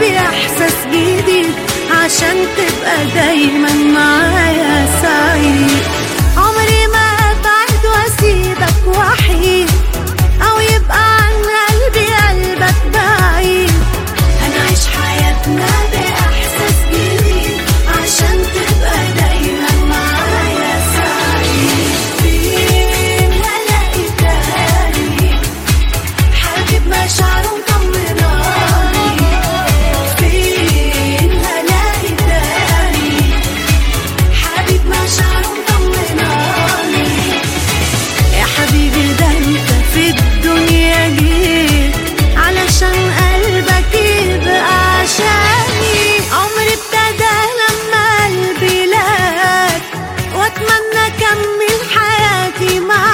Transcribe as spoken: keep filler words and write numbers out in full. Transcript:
بإحساس جديد عشان تبقى دايما معايا سعيد. عمري ما أبعد وأسيبك وحيد أو يبقى عن قلبي قلبك بعيد. هنعيش حياتنا بإحساس جديد عشان تبقى دايما معايا سعيد. فين هلاقي تاني حبيب مشاعره مطمناني؟ فين هلاقي تاني حبيب مشاعره مطمناني؟ يا حبيبي ده انت في الدنيا جيت علشان قلبك يبقى عشاني. عمري ابتدى لما قلبي لك واتمنى اكمل حياتي معاك.